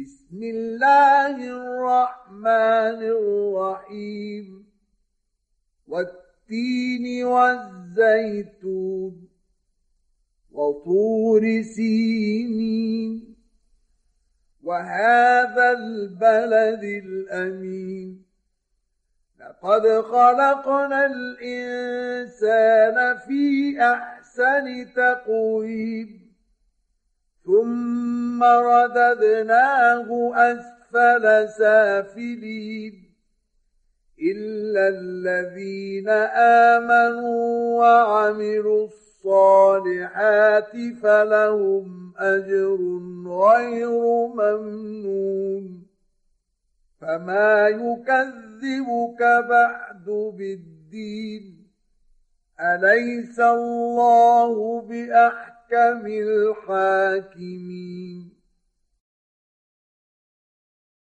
بسم الله الرحمن الرحيم والتين والزيتون وطور سينين وهذا البلد الأمين لقد خلقنا الإنسان في أحسن تقويم ثم رددناه أسفل سافلين إلا الذين آمنوا وعملوا الصالحات فلهم أجر غير ممنون فما يكذبك بعد بالدين أليس الله بأحكم الحاكمين